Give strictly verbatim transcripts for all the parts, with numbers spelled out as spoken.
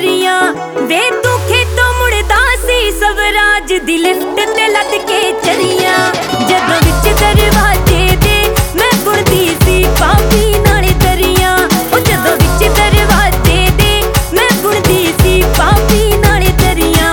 दरिया वे तू खेतों मुड़दा सी स्वराज दी लिफ्ट ते लद के चरिया जदों विच दरवाजे दे मैं बुणदी सी पापी नाले दरिया ओ जदों विच दरवाजे दे मैं बुणदी सी पापी नाले दरिया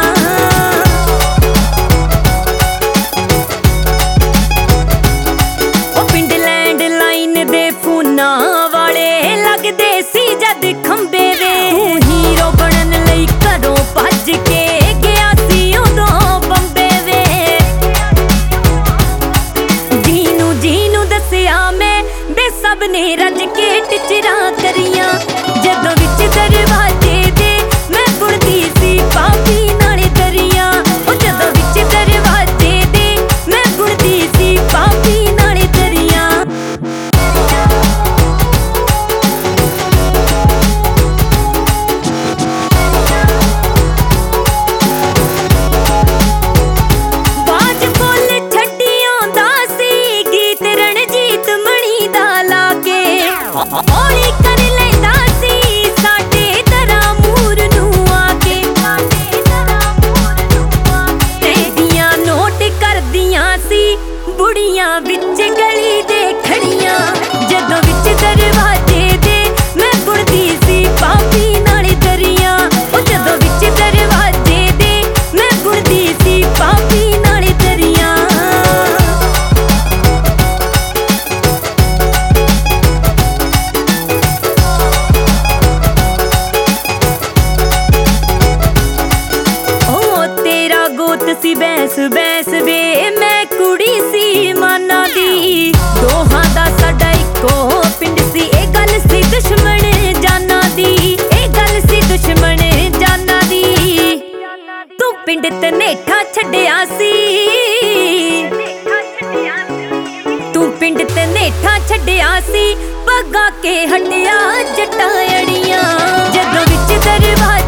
ओ पिंड लैंड लाइन दे फोना वाले लगदे सी जद खंबे वे हीरो बनन लई घरों भज के गया सी उदों बंबे वे जीनू जीनू दसिया मैं बे सब ने रज के टिचरा करियां जदों विच दरवाजे दे मैं बुणदी सी पापी नाले दरिया ओ जदों विच दरवाजे दे मैं बुणदी सी पापी नाले दरिया बाज फुल छड्डी आंदा सी गीत रणजीत मणि दा लागे हौली कर लैंदा सी साडे तरह मूर नूं आके तेदियां नोट करदियां सी बुढ़ियां विच गली दे खड़ियां जदों विच दरवाजे दे मैं बुणदी सी पापी नाले दरिया ओ जदों विच दरवाजे दे मैं बुणदी सी पापी नाले दरिया ओ तेरा गोत सी बैंस बैंस वे मैं कुड़ी सी माना दी दोहां दा साडा इक्को पिंड सी ए गल सी दुश्मन जाना दी ए गल सी दुश्मन जाना दी तू पिंड तनेठा छड्डिया सी तू पिंड तनेठा छड्डिया सी पगा के हटिया जट्टां अड़ियां जदों विच दरवाजे